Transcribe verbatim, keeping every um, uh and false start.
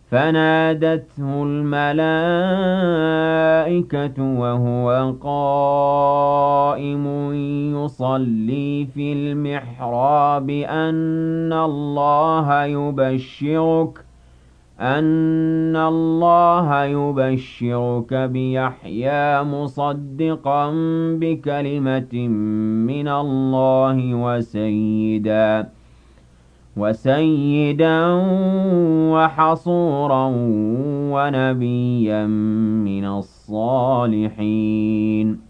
فنادته الملائكة وهو قائم يصلي في المحراب أن الله يبشرك أن الله يبشرك بيحيى مصدقا بكلمة من الله وسيدا وسيدا وحصورا ونبيا من الصالحين